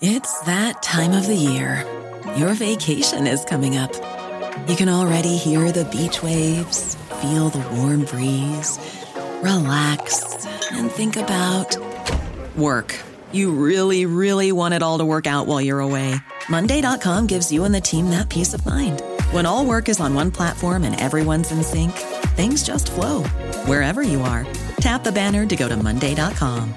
It's that time of the year. Your vacation is coming up. You can already hear the beach waves, feel the warm breeze, relax, and think about work. You really, really want it all to work out while you're away. Monday.com gives you and the team that peace of mind. When all work is on one platform and everyone's in sync, things just flow. Wherever you are, tap the banner to go to Monday.com.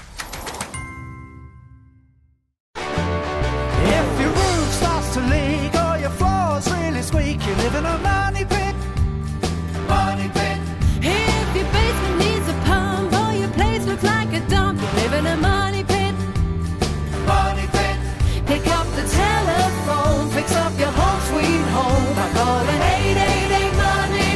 If your roof starts to leak or your floor's really squeak, you live in a money pit. Money pit. If your basement needs a pump or your place looks like a dump, you live in a money pit. Money pit. Pick up the telephone, fix up your home sweet home by calling 888 Money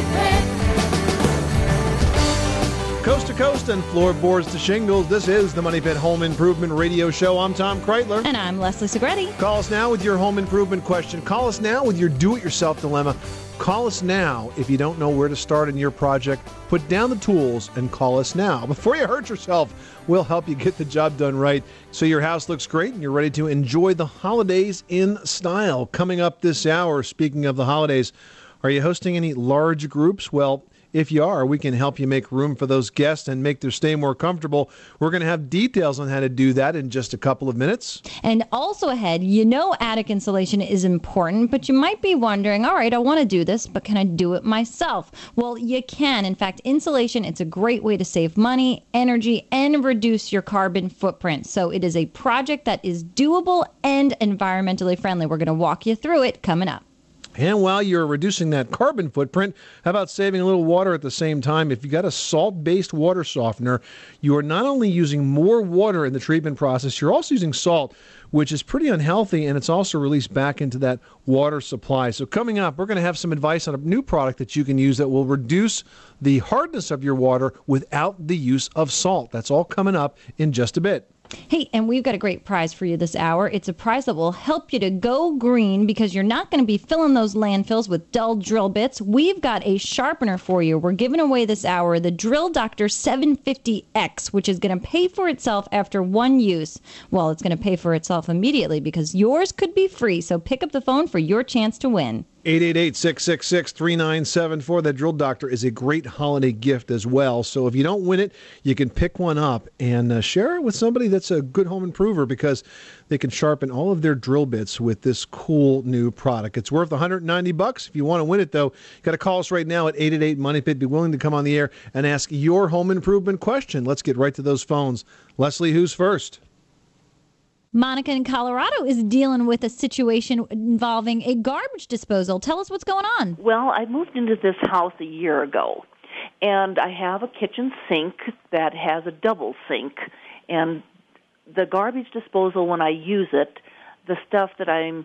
Pit. Coast to coast and floorboards to shingles, this is the Money Pit Home Improvement Radio Show. I'm Tom Kreitler. And I'm Leslie Segretti. Call us now with your home improvement question. Call us now with your do-it-yourself dilemma. Call us now if you don't know where to start in your project. Put down the tools and call us now. Before you hurt yourself, we'll help you get the job done right so your house looks great and you're ready to enjoy the holidays in style. Coming up this hour, speaking of the holidays, are you hosting any large groups? Well, if you are, we can help you make room for those guests and make their stay more comfortable. We're going to have details on how to do that in just a couple of minutes. And also ahead, attic insulation is important, but you might be wondering, all right, I want to do this, but can I do it myself? Well, you can. In fact, insulation, it's a great way to save money, energy, and reduce your carbon footprint. So it is a project that is doable and environmentally friendly. We're going to walk you through it coming up. And while you're reducing that carbon footprint, how about saving a little water at the same time? If you've got a salt-based water softener, you are not only using more water in the treatment process, you're also using salt, which is pretty unhealthy, and it's also released back into that water supply. So coming up, we're going to have some advice on a new product that you can use that will reduce the hardness of your water without the use of salt. That's all coming up in just a bit. Hey, and we've got a great prize for you this hour. It's a prize that will help you to go green because you're not going to be filling those landfills with dull drill bits. We've got a sharpener for you. We're giving away this hour the Drill Doctor 750X, which is going to pay for itself after one use. Well, it's going to pay for itself immediately because yours could be free. So pick up the phone for your chance to win. 888-666-3974. That Drill Doctor is a great holiday gift as well. So if you don't win it, you can pick one up and share it with somebody that's a good home improver because they can sharpen all of their drill bits with this cool new product. It's worth $190. If you want to win it, though, you got to call us right now at 888-MONEY-PIT. Be willing to come on the air and ask your home improvement question. Let's get right to those phones. Leslie, who's first? Monica in Colorado is dealing with a situation involving a garbage disposal. Tell us what's going on. Well, I moved into this house a year ago, and I have a kitchen sink that has a double sink, and the garbage disposal, when I use it, the stuff that I'm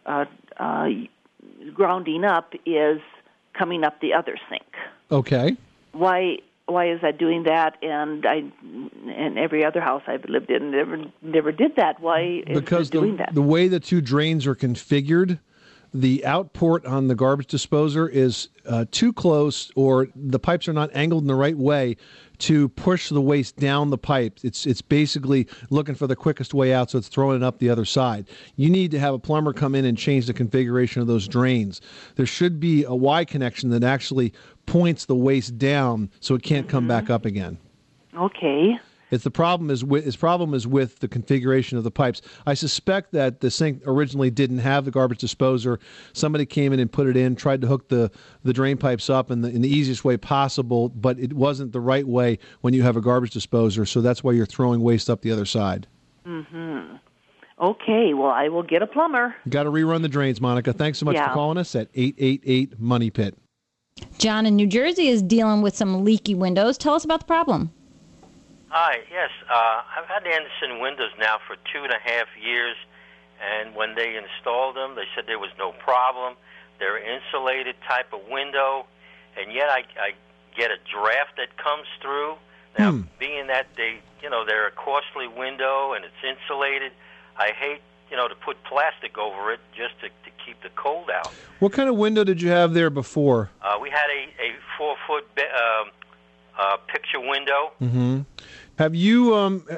grounding up is coming up the other sink. Okay. Why is that doing that? And every other house I've lived in never did that. Why is it doing that? The way the two drains are configured, the outport on the garbage disposer is too close, or the pipes are not angled in the right way to push the waste down the pipe. It's basically looking for the quickest way out, so it's throwing it up the other side. You need to have a plumber come in and change the configuration of those drains. There should be a Y connection that actually points the waste down so it can't come back up again. Okay. His problem is with the configuration of the pipes. I suspect that the sink originally didn't have the garbage disposer. Somebody came in and put it in, tried to hook the drain pipes up in the easiest way possible, but it wasn't the right way when you have a garbage disposer, so that's why you're throwing waste up the other side. Mm-hmm. Okay, well, I will get a plumber. Got to rerun the drains, Monica. Thanks so much for calling us at 888-MONEY-PIT. John in New Jersey is dealing with some leaky windows. Tell us about the problem. Hi, yes. I've had the Anderson windows now for 2.5 years, and when they installed them, they said there was no problem. They're insulated type of window, and yet I get a draft that comes through. Now, being that they're a costly window and it's insulated, I hate, to put plastic over it just to keep the cold out. What kind of window did you have there before? We had a 4-foot picture window. Mm-hmm. Have you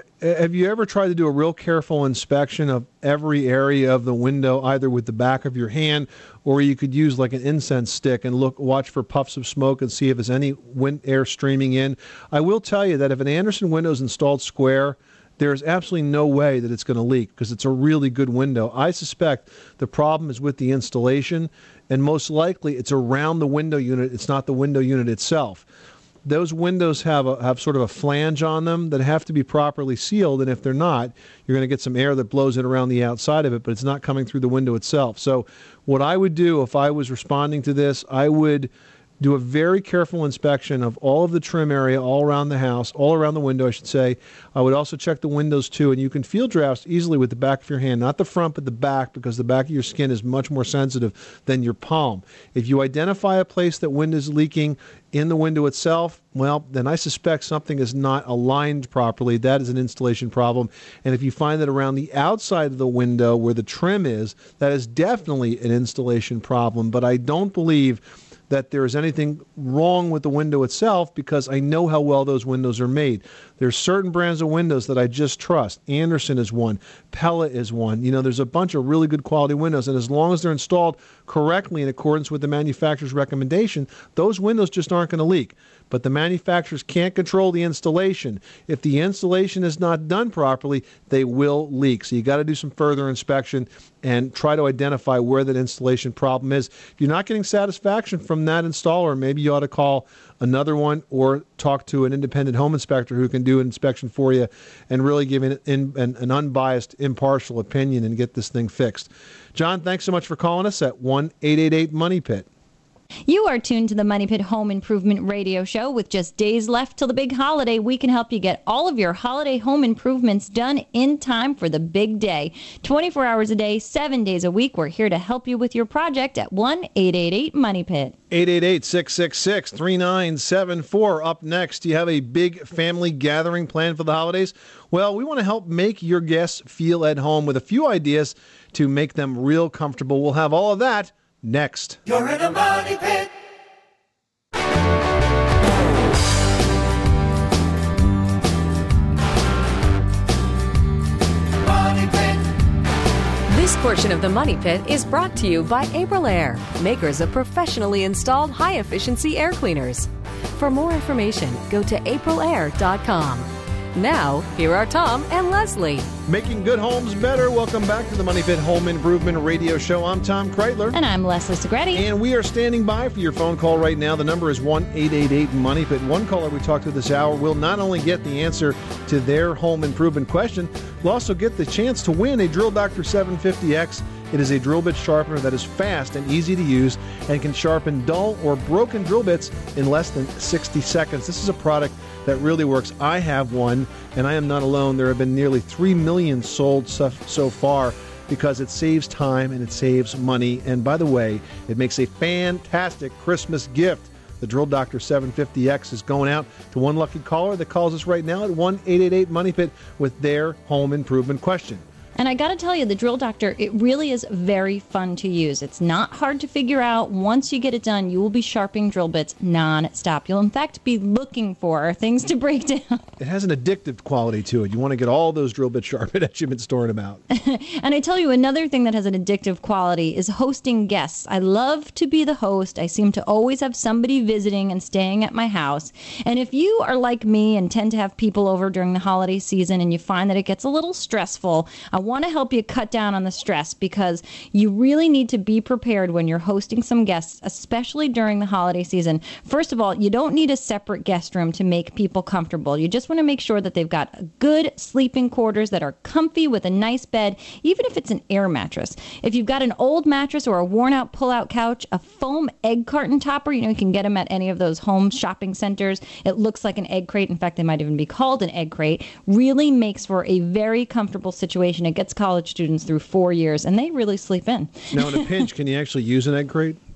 ever tried to do a real careful inspection of every area of the window, either with the back of your hand, or you could use like an incense stick and watch for puffs of smoke and see if there's any air streaming in? I will tell you that if an Andersen window is installed square, there's absolutely no way that it's going to leak because it's a really good window. I suspect the problem is with the installation, and most likely it's around the window unit. It's not the window unit itself. Those windows have sort of a flange on them that have to be properly sealed, and if they're not, you're going to get some air that blows in around the outside of it, but it's not coming through the window itself. So what I would do if I was responding to this, I would do a very careful inspection of all of the trim area all around the house, all around the window, I should say. I would also check the windows, too, and you can feel drafts easily with the back of your hand, not the front, but the back, because the back of your skin is much more sensitive than your palm. If you identify a place that wind is leaking in the window itself, well, then I suspect something is not aligned properly. That is an installation problem. And if you find that around the outside of the window where the trim is, that is definitely an installation problem. But I don't believe that there is anything wrong with the window itself because I know how well those windows are made. There's certain brands of windows that I just trust. Andersen is one. Pella is one. You know, there's a bunch of really good quality windows, and as long as they're installed correctly in accordance with the manufacturer's recommendation, those windows just aren't going to leak. But the manufacturers can't control the installation. If the installation is not done properly, they will leak. So you got to do some further inspection and try to identify where that installation problem is. If you're not getting satisfaction from that installer, maybe you ought to call another one or talk to an independent home inspector who can do an inspection for you and really give an unbiased, impartial opinion and get this thing fixed. John, thanks so much for calling us at 1-888-MONEY-PIT. You are tuned to the Money Pit Home Improvement Radio Show. With just days left till the big holiday, we can help you get all of your holiday home improvements done in time for the big day. 24 hours a day, 7 days a week, we're here to help you with your project at 1-888-MONEY-PIT. 888-666-3974. Up next, do you have a big family gathering planned for the holidays? Well, we want to help make your guests feel at home with a few ideas to make them real comfortable. We'll have all of that next. You're in a money pit. Money pit. This portion of the Money Pit is brought to you by Aprilaire, makers of professionally installed high-efficiency air cleaners. For more information, go to aprilaire.com. Now, here are Tom and Leslie. Making good homes better. Welcome back to the Money Pit Home Improvement Radio Show. I'm Tom Kreitler. And I'm Leslie Segretti. And we are standing by for your phone call right now. The number is 1-888-MONEY-PIT. One caller we talked to this hour will not only get the answer to their home improvement question, will also get the chance to win a Drill Doctor 750X. It is a drill bit sharpener that is fast and easy to use and can sharpen dull or broken drill bits in less than 60 seconds. This is a product that really works. I have one, and I am not alone. There have been nearly 3 million sold so far because it saves time and it saves money. And by the way, it makes a fantastic Christmas gift. The Drill Doctor 750X is going out to one lucky caller that calls us right now at 1-888-MONEY-PIT with their home improvement question. And I got to tell you, the Drill Doctor, it really is very fun to use. It's not hard to figure out. Once you get it done, you will be sharpening drill bits non-stop. You'll, in fact, be looking for things to break down. It has an addictive quality to it. You want to get all those drill bits sharpened as you've been storing them out. And I tell you, another thing that has an addictive quality is hosting guests. I love to be the host. I seem to always have somebody visiting and staying at my house. And if you are like me and tend to have people over during the holiday season and you find that it gets a little stressful, I want to help you cut down on the stress because you really need to be prepared when you're hosting some guests, especially during the holiday season. First of all, you don't need a separate guest room to make people comfortable. You just want to make sure that they've got good sleeping quarters that are comfy with a nice bed, even if it's an air mattress. If you've got an old mattress or a worn-out pull-out couch, a foam egg carton topper, you can get them at any of those home shopping centers. It looks like an egg crate. In fact, they might even be called an egg crate. Really makes for a very comfortable situation. It gets college students through 4 years, and they really sleep in. Now, in a pinch, can you actually use an egg crate?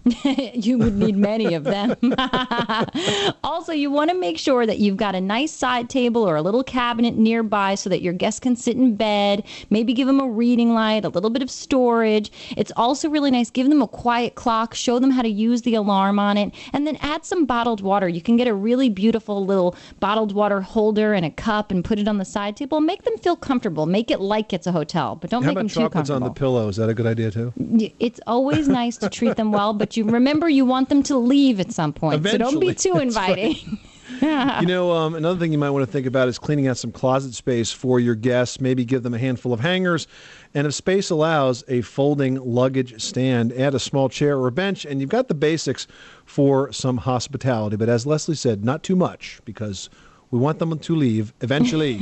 You would need many of them. Also, you want to make sure that you've got a nice side table or a little cabinet nearby so that your guests can sit in bed. Maybe give them a reading light, a little bit of storage. It's also really nice. Give them a quiet clock. Show them how to use the alarm on it. And then add some bottled water. You can get a really beautiful little bottled water holder and a cup and put it on the side table. Make them feel comfortable. Make it like it's a hotel, but don't make them too comfortable. How about chocolates on the pillow? Is that a good idea, too? It's always nice to treat them well, but you remember you want them to leave at some point. Eventually. So don't be too inviting. Right. You know, another thing you might want to think about is cleaning out some closet space for your guests. Maybe give them a handful of hangers. And if space allows, a folding luggage stand. Add a small chair or a bench, and you've got the basics for some hospitality. But as Leslie said, not too much, because we want them to leave eventually.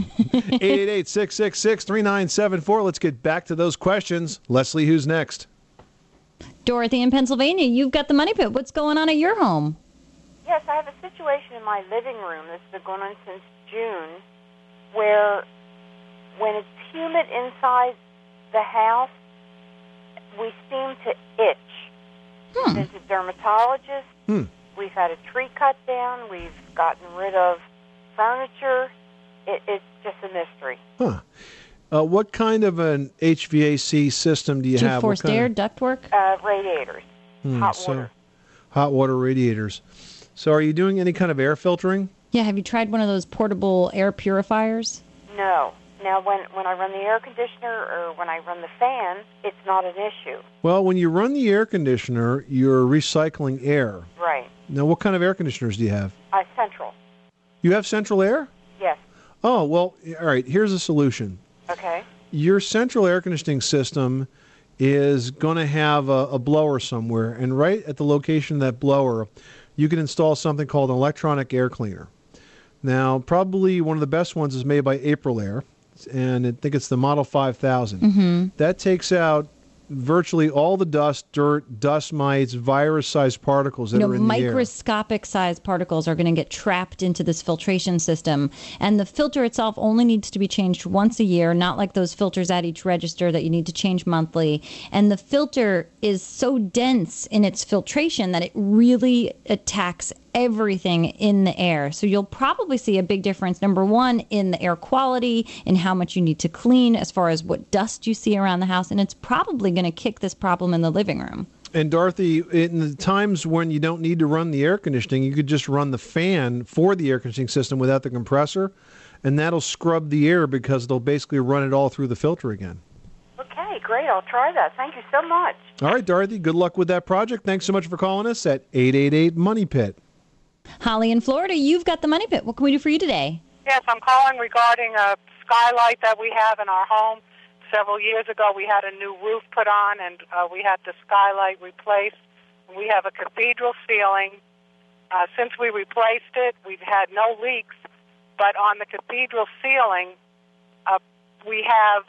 888-666-3974. Let's get back to those questions. Leslie, who's next? Dorothy in Pennsylvania, you've got the money pit. What's going on at your home? Yes, I have a situation in my living room that's been going on since June where when it's humid inside the house, we seem to itch. There's a dermatologist. We've had a tree cut down. We've gotten rid of furniture. It's just a mystery. What kind of an HVAC system do you have? Forced air, ductwork? Radiators. Hot water. Hot water radiators. So are you doing any kind of air filtering? Yeah, have you tried one of those portable air purifiers? No. Now, when I run the air conditioner or when I run the fan, it's not an issue. Well, when you run the air conditioner, you're recycling air. Right. Now, what kind of air conditioners do you have? Central. You have central air? Yes. Oh, well, all right, here's a solution. Okay. Your central air conditioning system is going to have a blower somewhere, and right at the location of that blower, you can install something called an electronic air cleaner. Now, probably one of the best ones is made by Aprilaire, and I think it's the Model 5000. That takes out virtually all the dust, dirt, dust mites, virus-sized particles that are in the air. Microscopic-sized particles are going to get trapped into this filtration system. And the filter itself only needs to be changed once a year, not like those filters at each register that you need to change monthly. And the filter is so dense in its filtration that it really attacks everything in the air. So you'll probably see a big difference, number one, in the air quality, in how much you need to clean, as far as what dust you see around the house, and it's probably going to kick this problem in the living room. And Dorothy, in the times when you don't need to run the air conditioning, you could just run the fan for the air conditioning system without the compressor, and that'll scrub the air because they'll basically run it all through the filter again. Okay, great. I'll try that. Thank you so much. All right, Dorothy, good luck with that project. Thanks so much for calling us at 888-MONEY-PIT. Holly in Florida, you've got the money pit. What can we do for you today? Yes, I'm calling regarding a skylight that we have in our home. Several years ago, we had a new roof put on, and we had the skylight replaced. We have a cathedral ceiling. Since we replaced it, we've had no leaks, but on the cathedral ceiling, we have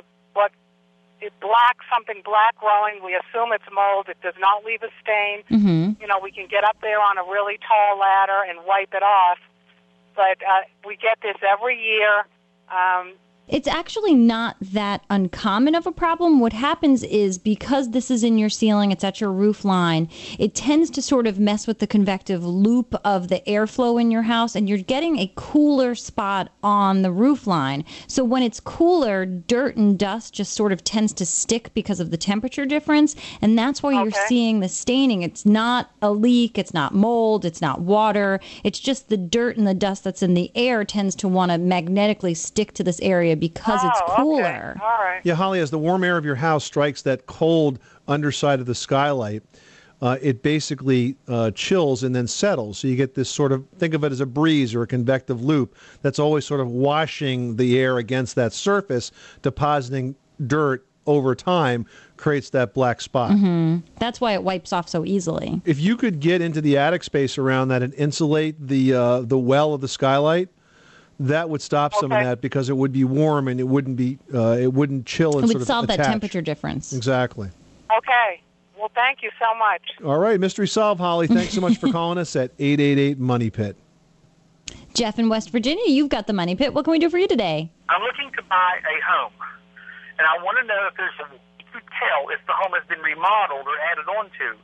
something black growing. We assume it's mold. It does not leave a stain. You know, we can get up there on a really tall ladder and wipe it off, but we get this every year. It's actually not that uncommon of a problem. What happens is, because this is in your ceiling, it's at your roof line, it tends to sort of mess with the convective loop of the airflow in your house, and you're getting a cooler spot on the roof line. So when it's cooler, dirt and dust just sort of tends to stick because of the temperature difference, and that's why you're seeing the staining. It's not a leak, it's not mold, it's not water. It's just the dirt and the dust that's in the air tends to want to magnetically stick to this area because it's cooler. Okay. All right. Yeah, Holly, as the warm air of your house strikes that cold underside of the skylight, it basically chills and then settles. So you get this sort of, think of it as a breeze or a convective loop that's always sort of washing the air against that surface, depositing dirt over time, creates that black spot. That's why it wipes off so easily. If you could get into the attic space around that and insulate the well of the skylight, that would stop some of that, because it would be warm and it wouldn't be it wouldn't chill and it sort would of solve attach. that temperature difference. Exactly. Okay. Well, thank you so much. All right, mystery solved, Holly. Thanks so much for calling us at 888-MONEY-PIT. Jeff in West Virginia, you've got the money pit. What can we do for you today? I'm looking to buy a home, and I want to know if you could tell if the home has been remodeled or added on to.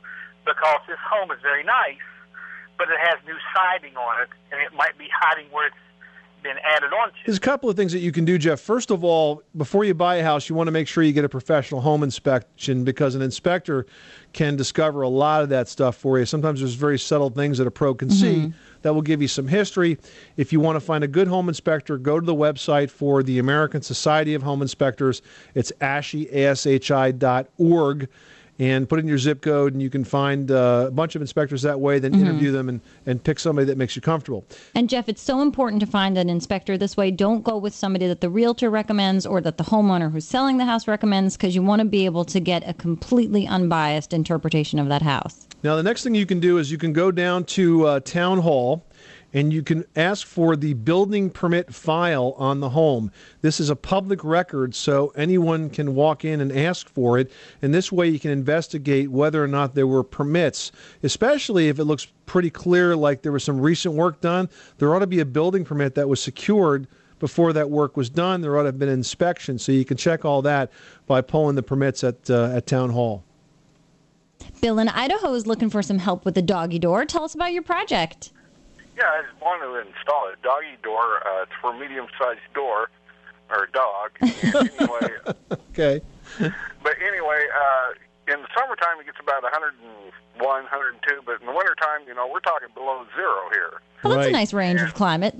because this home is very nice, but it has new siding on it, and it might be hiding where it's been added on to. There's a couple of things that you can do, Jeff. First of all, before you buy a house, you want to make sure you get a professional home inspection, because an inspector can discover a lot of that stuff for you. Sometimes there's very subtle things that a pro can see that will give you some history. If you want to find a good home inspector, go to the website for the American Society of Home Inspectors. It's ASHI.org. And put in your zip code, and you can find a bunch of inspectors that way, then interview them and pick somebody that makes you comfortable. And, Jeff, it's so important to find an inspector this way. Don't go with somebody that the realtor recommends or that the homeowner who's selling the house recommends, because you want to be able to get a completely unbiased interpretation of that house. Now, the next thing you can do is you can go down to Town Hall, and you can ask for the building permit file on the home. This is a public record, so anyone can walk in and ask for it, and this way you can investigate whether or not there were permits, especially if it looks pretty clear like there was some recent work done. There ought to be a building permit that was secured before that work was done. There ought to have been an inspection, so you can check all that by pulling the permits at Town Hall. Bill in Idaho is looking for some help with the doggy door. Tell us about your project. Yeah, I just wanted to install a doggy door. It's for a medium-sized door, or dog. Anyway. Okay. But anyway, in the summertime it gets about 101, 102, but in the wintertime, we're talking below zero here. Well, that's a nice range of climate.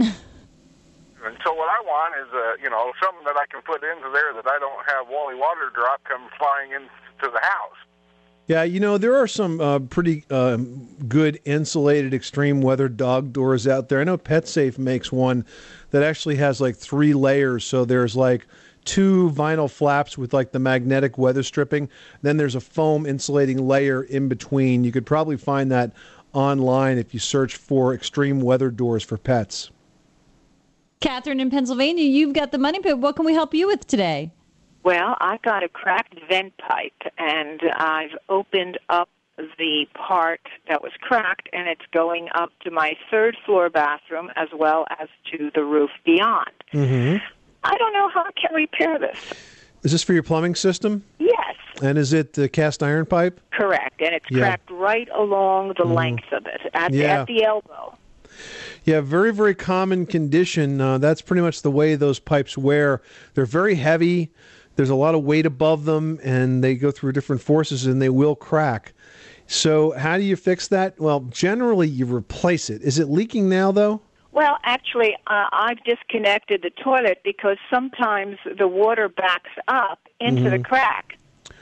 And so what I want is, something that I can put into there that I don't have Wally Water Drop come flying into the house. Yeah, there are some pretty good insulated extreme weather dog doors out there. I know PetSafe makes one that actually has like 3 layers. So there's like 2 vinyl flaps with like the magnetic weather stripping. Then there's a foam insulating layer in between. You could probably find that online if you search for extreme weather doors for pets. Catherine in Pennsylvania, you've got the Money Pit. What can we help you with today? Well, I got a cracked vent pipe, and I've opened up the part that was cracked, and it's going up to my 3rd floor bathroom as well as to the roof beyond. I don't know how I can repair this. Is this for your plumbing system? Yes. And is it the cast iron pipe? Correct, and it's cracked right along the length of it, at the elbow. Yeah, very, very common condition. That's pretty much the way those pipes wear. They're very heavy. There's a lot of weight above them, and they go through different forces, and they will crack. So how do you fix that? Well, generally, you replace it. Is it leaking now, though? Well, actually, I've disconnected the toilet because sometimes the water backs up into the crack.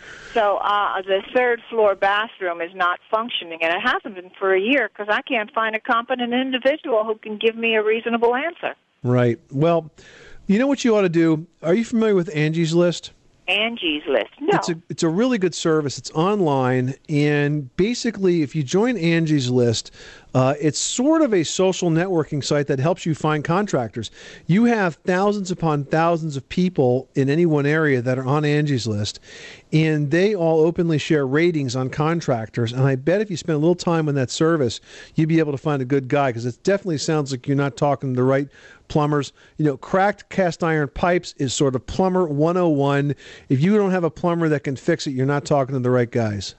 So the 3rd floor bathroom is not functioning, and it hasn't been for a year because I can't find a competent individual who can give me a reasonable answer. Right. Well, you know what you ought to do? Are you familiar with Angie's List? Angie's List. No. It's a really good service. It's online, and basically, if you join Angie's List, it's sort of a social networking site that helps you find contractors. You have thousands upon thousands of people in any one area that are on Angie's List, and they all openly share ratings on contractors. And I bet if you spend a little time on that service, you'd be able to find a good guy, because it definitely sounds like you're not talking to the right plumbers. Cracked cast iron pipes is sort of plumber 101. If you don't have a plumber that can fix it, you're not talking to the right guys.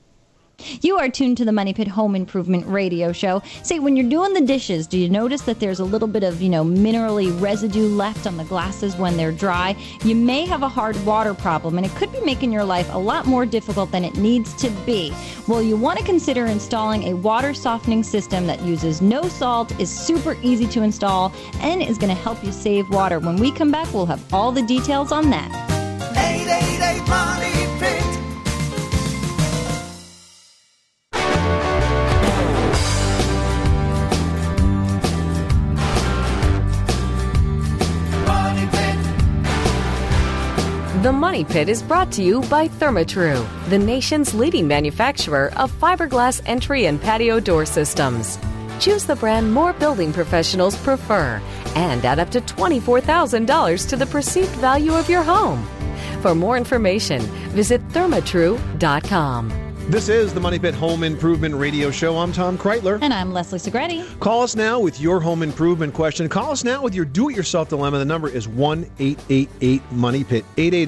You are tuned to the Money Pit Home Improvement Radio Show. Say, when you're doing the dishes, do you notice that there's a little bit of, minerally residue left on the glasses when they're dry? You may have a hard water problem, and it could be making your life a lot more difficult than it needs to be. Well, you want to consider installing a water softening system that uses no salt, is super easy to install, and is going to help you save water. When we come back, we'll have all the details on that. 888 Money Pit. The Money Pit is brought to you by Therma-Tru, the nation's leading manufacturer of fiberglass entry and patio door systems. Choose the brand more building professionals prefer and add up to $24,000 to the perceived value of your home. For more information, visit thermatru.com. This is the Money Pit Home Improvement Radio Show. I'm Tom Kreitler. And I'm Leslie Segretti. Call us now with your home improvement question. Call us now with your do-it-yourself dilemma. The number is 1-888-MONEY-PIT,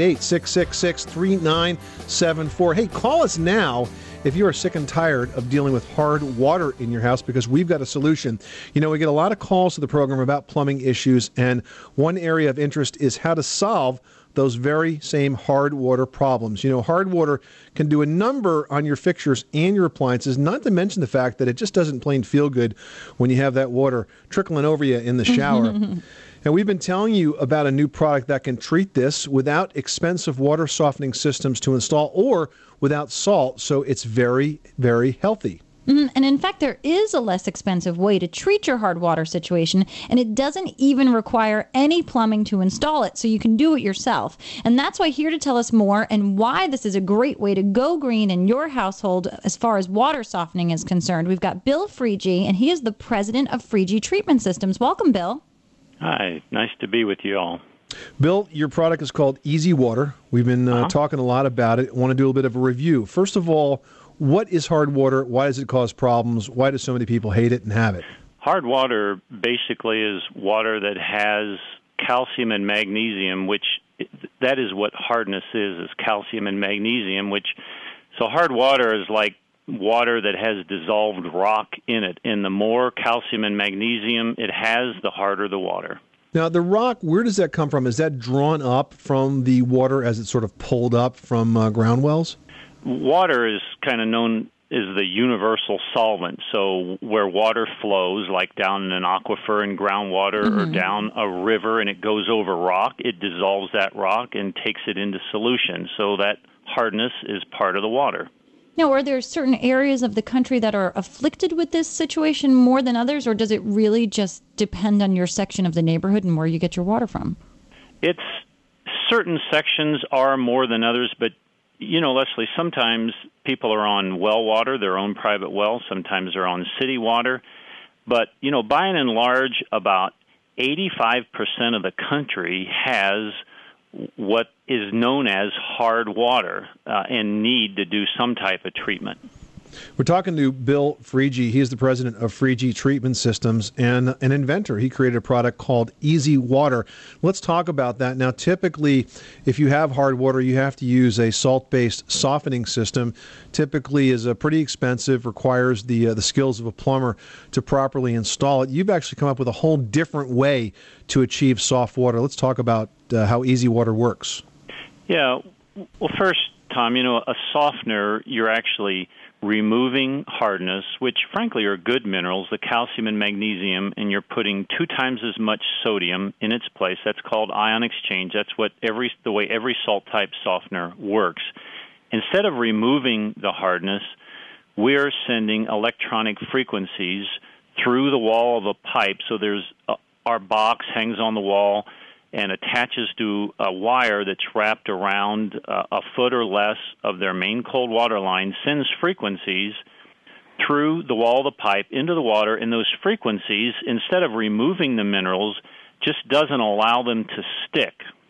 888-666-3974. Hey, call us now if you are sick and tired of dealing with hard water in your house, because we've got a solution. You know, we get a lot of calls to the program about plumbing issues, and one area of interest is how to solve those very same hard water problems. You know, hard water can do a number on your fixtures and your appliances, not to mention the fact that it just doesn't plain feel good when you have that water trickling over you in the shower. And we've been telling you about a new product that can treat this without expensive water softening systems to install or without salt, so it's very, very healthy. And in fact, there is a less expensive way to treat your hard water situation, and it doesn't even require any plumbing to install it, so you can do it yourself. And that's why here to tell us more and why this is a great way to go green in your household as far as water softening is concerned, we've got Bill Friege, and he is the president of Friege Treatment Systems. Welcome, Bill. Hi, nice to be with you all. Bill, your product is called Easy Water. We've been talking a lot about it. I want to do a little bit of a review. First of all, what is hard water? Why does it cause problems? Why do so many people hate it and have it? Hard water basically is water that has calcium and magnesium, which that is what hardness is calcium and magnesium, so hard water is like water that has dissolved rock in it. And the more calcium and magnesium it has, the harder the water. Now, the rock, where does that come from? Is that drawn up from the water as it's sort of pulled up from ground wells? Water is kind of known as the universal solvent. So where water flows, like down in an aquifer in groundwater or down a river and it goes over rock, it dissolves that rock and takes it into solution. So that hardness is part of the water. Now, are there certain areas of the country that are afflicted with this situation more than others, or does it really just depend on your section of the neighborhood and where you get your water from? It's certain sections are more than others, but you know, Leslie, sometimes people are on well water, their own private well. Sometimes they're on city water. But, you know, by and large, about 85% of the country has what is known as hard water and need to do some type of treatment. We're talking to Bill Friege. He is the president of Friege Treatment Systems and an inventor. He created a product called Easy Water. Let's talk about that. Now, typically, if you have hard water, you have to use a salt-based softening system. Typically is pretty expensive, requires the skills of a plumber to properly install it. You've actually come up with a whole different way to achieve soft water. Let's talk about how Easy Water works. Yeah. Well, first, Tom, you know, a softener, you're actually removing hardness, which frankly are good minerals, the calcium and magnesium, and you're putting 2 times as much sodium in its place. That's called ion exchange. That's what the way every salt-type softener works. Instead of removing the hardness, we're sending electronic frequencies through the wall of a pipe. So there's our box hangs on the wall and attaches to a wire that's wrapped around a foot or less of their main cold water line, sends frequencies through the wall of the pipe into the water, and those frequencies, instead of removing the minerals, just doesn't allow them to stick.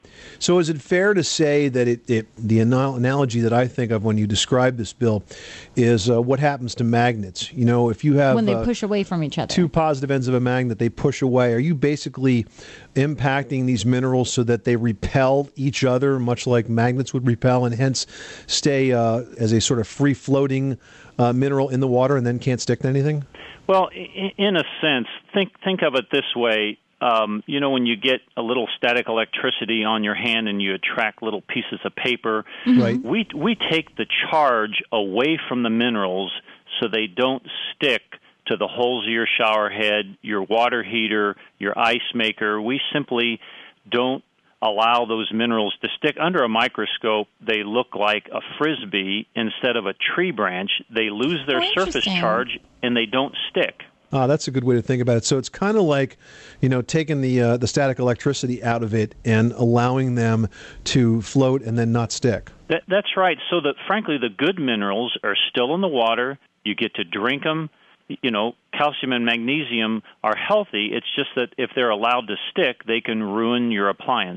So is it fair to say that the analogy that I think of when you describe this, Bill, is what happens to magnets? You know, if you have when they push away from each other. 2 positive ends of a magnet, they push away. Are you basically impacting these minerals so that they repel each other, much like magnets would repel, and hence stay as a sort of free-floating mineral in the water and then can't stick to anything? Well, in a sense, think of it this way. You know, when you get a little static electricity on your hand and you attract little pieces of paper, right? We take the charge away from the minerals so they don't stick to the holes of your shower head, your water heater, your ice maker. We simply don't allow those minerals to stick. Under a microscope, they look like a frisbee instead of a tree branch. They lose their surface charge and they don't stick. That's a good way to think about it. So it's kind of like, you know, taking the static electricity out of it and allowing them to float and then not stick. That's right. So that, frankly, the good minerals are still in the water. You get to drink them. You know, calcium and magnesium are healthy. It's just that if they're allowed to stick, they can ruin your appliances.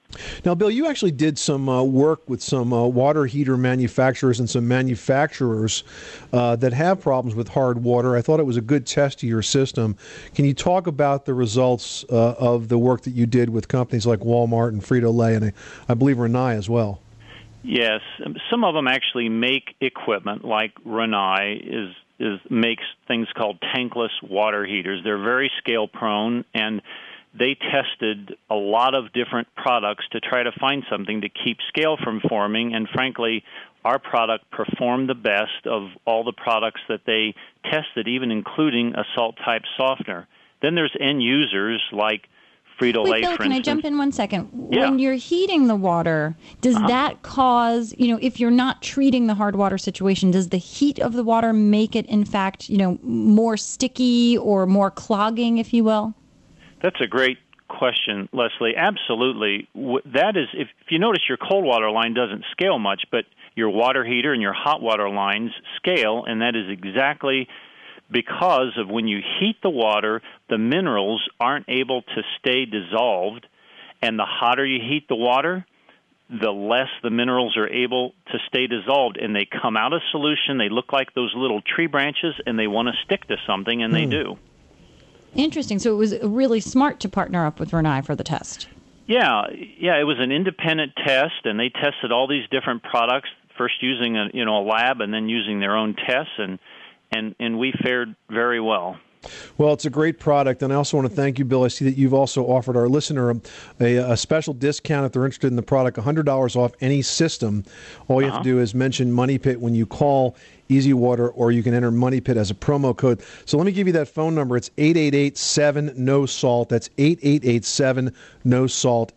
Now, Bill, you actually did some work with some water heater manufacturers and some manufacturers that have problems with hard water. I thought it was a good test of your system. Can you talk about the results of the work that you did with companies like Walmart and Frito-Lay and I believe Rinnai as well? Yes. Some of them actually make equipment like Rinnai makes things called tankless water heaters. They're very scale prone, and they tested a lot of different products to try to find something to keep scale from forming, and frankly, our product performed the best of all the products that they tested, even including a salt-type softener. Then there's end users like Frito-Lay, Wait, Bill, for can instance. I jump in 1 second? Yeah. When you're heating the water, does that cause, if you're not treating the hard water situation, does the heat of the water make it, in fact, more sticky or more clogging, if you will? That's a great question, Leslie. Absolutely. That is, if you notice, your cold water line doesn't scale much, but your water heater and your hot water lines scale, and that is exactly because of when you heat the water, the minerals aren't able to stay dissolved, and the hotter you heat the water, the less the minerals are able to stay dissolved, and they come out of solution. They look like those little tree branches, and they want to stick to something, and they do. Interesting. So it was really smart to partner up with Rinnai for the test. Yeah. It was an independent test, and they tested all these different products, first using a lab and then using their own tests, and we fared very well. Well, it's a great product, and I also want to thank you, Bill. I see that you've also offered our listener a special discount if they're interested in the product, $100 off any system. All you have to do is mention Money Pit when you call Easy Water, or you can enter Money Pit as a promo code. So let me give you that phone number. It's 888-7-NO-SALT. That's 888-7-NO-SALT,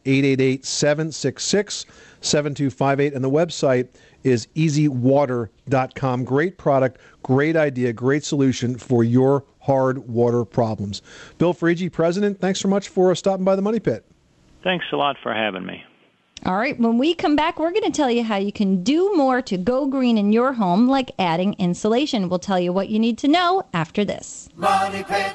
888-766-7258, and the website is easywater.com. Great product, great idea, great solution for your hard water problems. Bill Frege, President, thanks so much for stopping by the Money Pit. Thanks a lot for having me. All right, when we come back, we're going to tell you how you can do more to go green in your home, like adding insulation. We'll tell you what you need to know after this. Money Pit.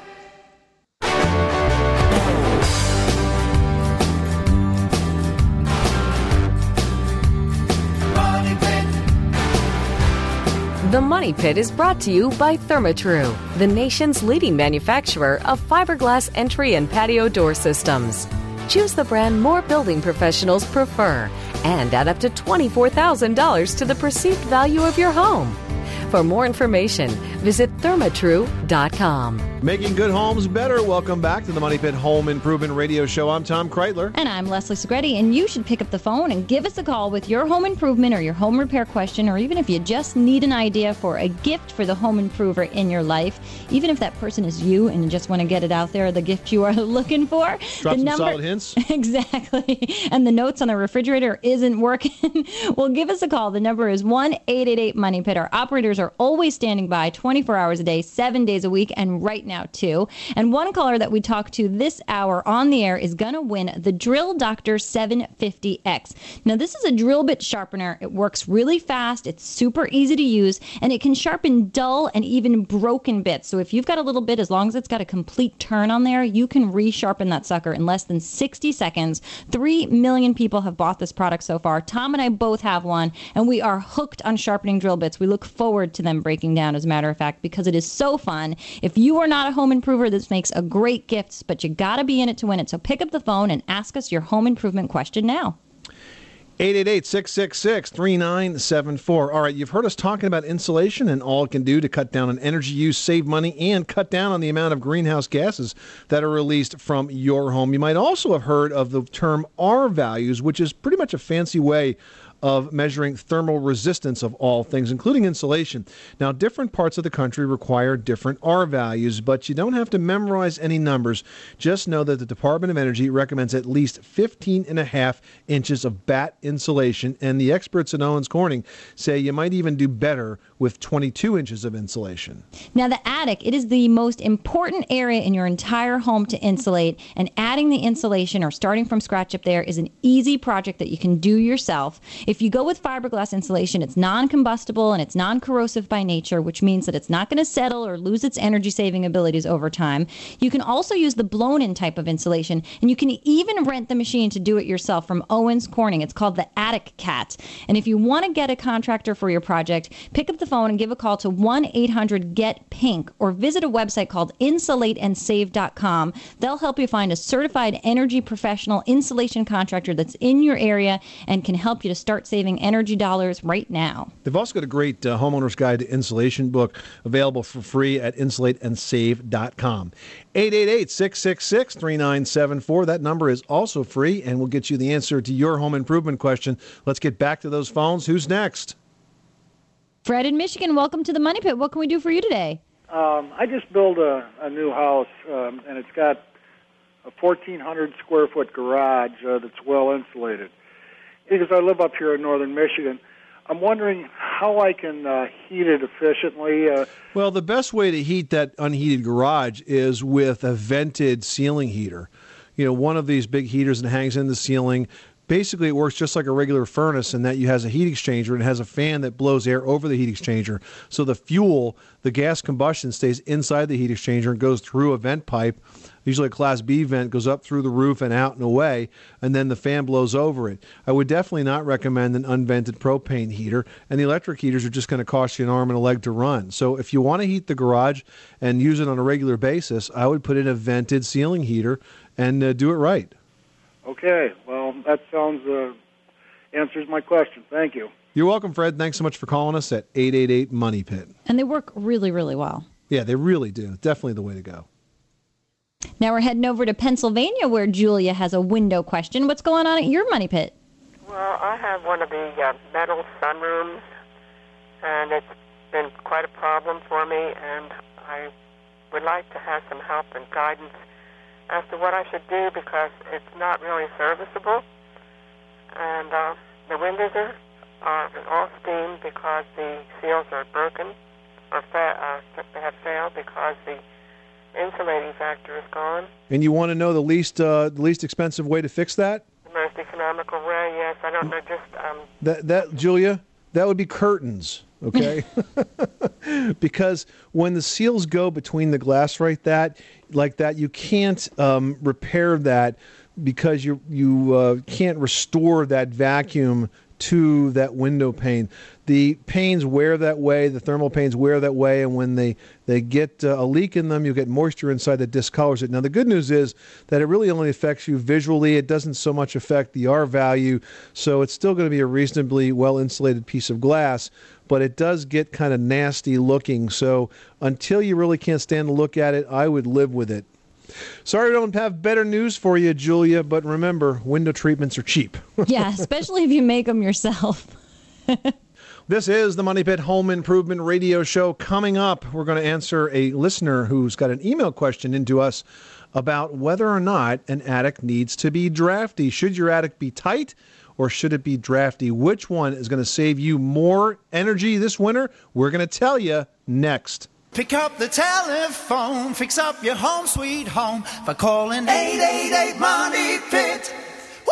The Money Pit is brought to you by Therma-Tru, the nation's leading manufacturer of fiberglass entry and patio door systems. Choose the brand more building professionals prefer and add up to $24,000 to the perceived value of your home. For more information, visit thermatru.com. Making good homes better. Welcome back to the Money Pit Home Improvement Radio Show. I'm Tom Kreitler. And I'm Leslie Segretti, and you should pick up the phone and give us a call with your home improvement or your home repair question, or even if you just need an idea for a gift for the home improver in your life, even if that person is you and you just want to get it out there, the gift you are looking for. Drop some solid hints. Exactly. And the notes on the refrigerator isn't working. Well, give us a call. The number is 1-888-MONEY-PIT. Our operators are always standing by 24 hours a day, 7 days a week, and right now too. And one caller that we talked to this hour on the air is going to win the Drill Doctor 750X. Now, this is a drill bit sharpener. It works really fast. It's super easy to use, and it can sharpen dull and even broken bits. So if you've got a little bit, as long as it's got a complete turn on there, you can resharpen that sucker in less than 60 seconds. 3 million people have bought this product so far. Tom and I both have one, and we are hooked on sharpening drill bits. We look forward to them breaking down, as a matter of fact, because it is so fun. If you are not a home improver, this makes a great gift, but you got to be in it to win it. So pick up the phone and ask us your home improvement question now. 888-666-3974. All right, you've heard us talking about insulation and all it can do to cut down on energy use, save money, and cut down on the amount of greenhouse gases that are released from your home. You might also have heard of the term R values, which is pretty much a fancy way of measuring thermal resistance of all things, including insulation. Now, different parts of the country require different R values, but you don't have to memorize any numbers. Just know that the Department of Energy recommends at least 15.5 inches of batt insulation, and the experts at Owens Corning say you might even do better with 22 inches of insulation. Now, the attic, it is the most important area in your entire home to insulate, and adding the insulation or starting from scratch up there is an easy project that you can do yourself. If If you go with fiberglass insulation, it's non-combustible and it's non-corrosive by nature, which means that it's not going to settle or lose its energy-saving abilities over time. You can also use the blown-in type of insulation, and you can even rent the machine to do it yourself from Owens Corning. It's called the Attic Cat. And if you want to get a contractor for your project, pick up the phone and give a call to 1-800-GET-PINK or visit a website called insulateandsave.com. They'll help you find a certified energy professional insulation contractor that's in your area and can help you to start saving energy dollars right now. They've also got a great homeowner's guide to insulation book available for free at insulateandsave.com. 888-666-3974. That number is also free and will get you the answer to your home improvement question. Let's get back to those phones. Who's next? Fred in Michigan, welcome to the Money Pit. What can we do for you today? I just built a new house, and it's got a 1,400 square foot garage that's well insulated. Because I live up here in northern Michigan, I'm wondering how I can heat it efficiently. Well, the best way to heat that unheated garage is with a vented ceiling heater. You know, one of these big heaters that hangs in the ceiling. Basically, it works just like a regular furnace in that you has a heat exchanger and it has a fan that blows air over the heat exchanger. So the fuel, the gas combustion, stays inside the heat exchanger and goes through a vent pipe. Usually a Class B vent goes up through the roof and out and away, and then the fan blows over it. I would definitely not recommend an unvented propane heater, and the electric heaters are just going to cost you an arm and a leg to run. So if you want to heat the garage and use it on a regular basis, I would put in a vented ceiling heater and do it right. Okay, well, that sounds answers my question. Thank you. You're welcome, Fred. Thanks so much for calling us at 888-MONEY-PIT. And they work really, really well. Yeah, they really do. Definitely the way to go. Now we're heading over to Pennsylvania where Julia has a window question. What's going on at your Money Pit? Well, I have one of the metal sunrooms, and it's been quite a problem for me, and I would like to have some help and guidance as to what I should do because it's not really serviceable. And the windows are all steam because the seals are broken or they have failed because the insulating factor is gone. And you want to know the least expensive way to fix that? The most economical way, yes. I don't know, just... That Julia, that would be curtains, okay? Because when the seals go between the glass like that, you can't repair that because you can't restore that vacuum to that window pane. The panes wear that way, the thermal panes wear that way, and when they get a leak in them, you get moisture inside that discolors it. Now, the good news is that it really only affects you visually. It doesn't so much affect the R value, so it's still going to be a reasonably well-insulated piece of glass, but it does get kind of nasty looking. So until you really can't stand to look at it, I would live with it. Sorry I don't have better news for you, Julia, but remember, window treatments are cheap. Yeah, especially if you make them yourself. This is the Money Pit Home Improvement Radio Show. Coming up, we're going to answer a listener who's got an email question into us about whether or not an attic needs to be drafty. Should your attic be tight or should it be drafty? Which one is going to save you more energy this winter? We're going to tell you next. Pick up the telephone, fix up your home sweet home by calling 888-MONEY-PIT.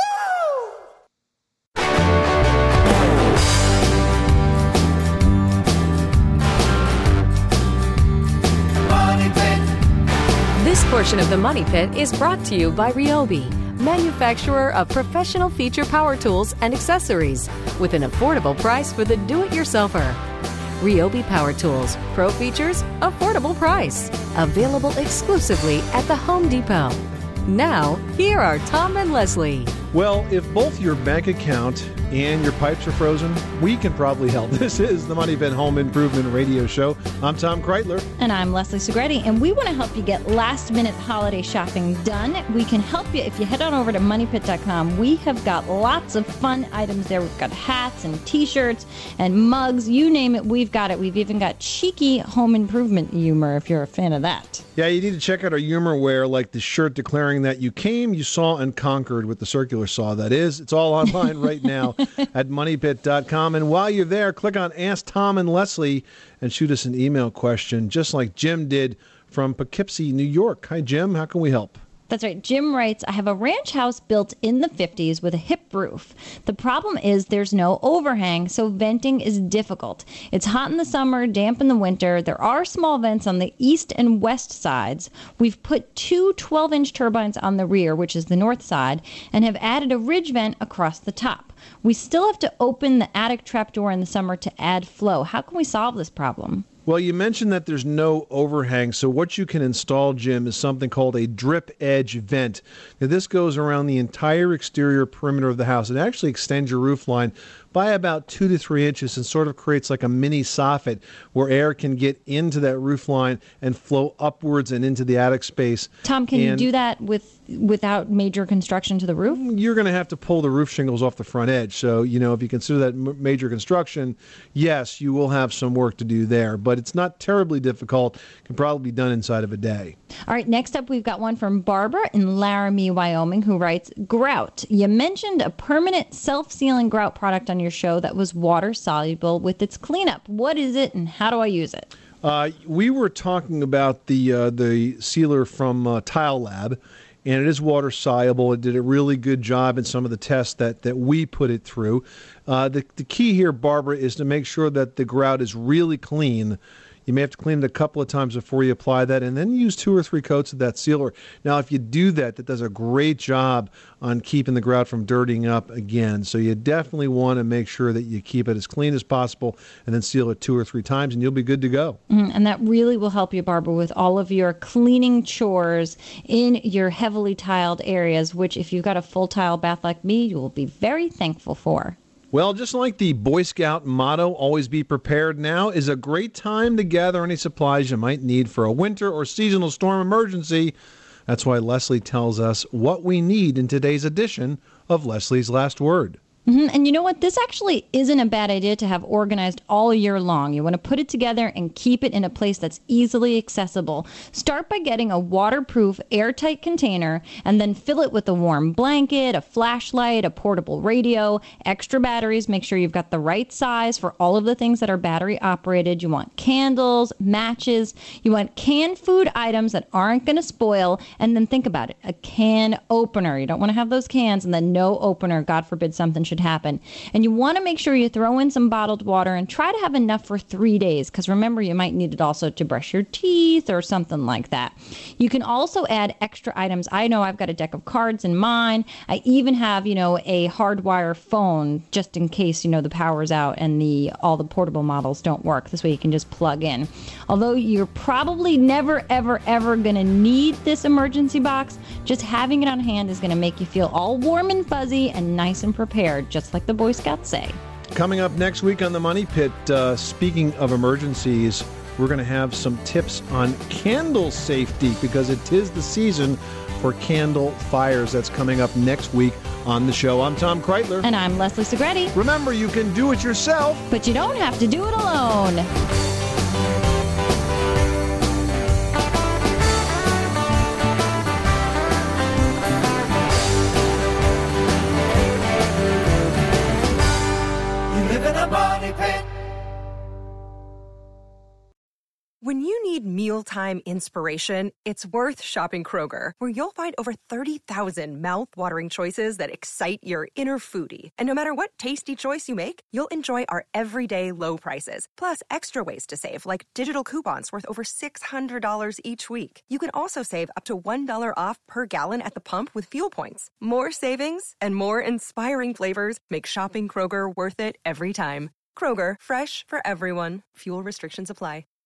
This portion of the Money Pit is brought to you by Ryobi, manufacturer of professional feature power tools and accessories, with an affordable price for the do-it-yourselfer. Ryobi Power Tools, pro features, affordable price. Available exclusively at the Home Depot. Now, here are Tom and Leslie. Well, if both your bank account and your pipes are frozen, we can probably help. This is the Money Pit Home Improvement Radio Show. I'm Tom Kreitler. And I'm Leslie Segretti, and we want to help you get last-minute holiday shopping done. We can help you if you head on over to MoneyPit.com. We have got lots of fun items there. We've got hats and T-shirts and mugs. You name it, we've got it. We've even got cheeky home improvement humor if you're a fan of that. Yeah, you need to check out our humor wear, like the shirt declaring that you came, you saw, and conquered with the circular saw, that is. It's all online right now at MoneyPit.com. And while you're there, click on Ask Tom and Leslie and shoot us an email question, just like Jim did from Poughkeepsie, New York. Hi, Jim. How can we help? That's right. Jim writes, I have a ranch house built in the 50s with a hip roof. The problem is there's no overhang, so venting is difficult. It's hot in the summer, damp in the winter. There are small vents on the east and west sides. We've put two 12-inch turbines on the rear, which is the north side, and have added a ridge vent across the top. We still have to open the attic trapdoor in the summer to add flow. How can we solve this problem? Well, you mentioned that there's no overhang, so what you can install, Jim, is something called a drip edge vent. Now, this goes around the entire exterior perimeter of the house. It actually extends your roof line by about 2 to 3 inches and sort of creates like a mini soffit where air can get into that roof line and flow upwards and into the attic space. Tom, can you do that without major construction to the roof? You're going to have to pull the roof shingles off the front edge. So, if you consider that major construction, yes, you will have some work to do there. But it's not terribly difficult. It can probably be done inside of a day. All right, next up, we've got one from Barbara in Laramie, Wyoming, who writes, grout. You mentioned a permanent self-sealing grout product on your show that was water-soluble with its cleanup. What is it, and how do I use it? We were talking about the sealer from Tile Lab, and it is water-soluble. It did a really good job in some of the tests that we put it through. The key here, Barbara, is to make sure that the grout is really clean. You may have to clean it a couple of times before you apply that, and then use 2 or 3 coats of that sealer. Now, if you do that, that does a great job on keeping the grout from dirtying up again. So you definitely want to make sure that you keep it as clean as possible and then seal it 2 or 3 times, and you'll be good to go. And that really will help you, Barbara, with all of your cleaning chores in your heavily tiled areas, which if you've got a full tile bath like me, you will be very thankful for. Well, just like the Boy Scout motto, always be prepared, now is a great time to gather any supplies you might need for a winter or seasonal storm emergency. That's why Leslie tells us what we need in today's edition of Leslie's Last Word. And you know what? This actually isn't a bad idea to have organized all year long. You want to put it together and keep it in a place that's easily accessible. Start by getting a waterproof, airtight container and then fill it with a warm blanket, a flashlight, a portable radio, extra batteries. Make sure you've got the right size for all of the things that are battery operated. You want candles, matches. You want canned food items that aren't going to spoil. And then think about it. A can opener. You don't want to have those cans and then no opener. God forbid something should happen. And you want to make sure you throw in some bottled water and try to have enough for 3 days, because remember, you might need it also to brush your teeth or something like that. You can also add extra items. I know I've got a deck of cards in mine. I even have, a hardwire phone just in case, the power's out and all the portable models don't work. This way you can just plug in. Although you're probably never, ever, ever going to need this emergency box, just having it on hand is going to make you feel all warm and fuzzy and nice and prepared, just like the Boy Scouts say. Coming up next week on the Money Pit, speaking of emergencies, we're going to have some tips on candle safety because it is the season for candle fires. That's coming up next week on the show. I'm Tom Kreitler. And I'm Leslie Segretti. Remember, you can do it yourself, but you don't have to do it alone. When you need mealtime inspiration, it's worth shopping Kroger, where you'll find over 30,000 mouth-watering choices that excite your inner foodie. And no matter what tasty choice you make, you'll enjoy our everyday low prices, plus extra ways to save, like digital coupons worth over $600 each week. You can also save up to $1 off per gallon at the pump with fuel points. More savings and more inspiring flavors make shopping Kroger worth it every time. Kroger, fresh for everyone. Fuel restrictions apply.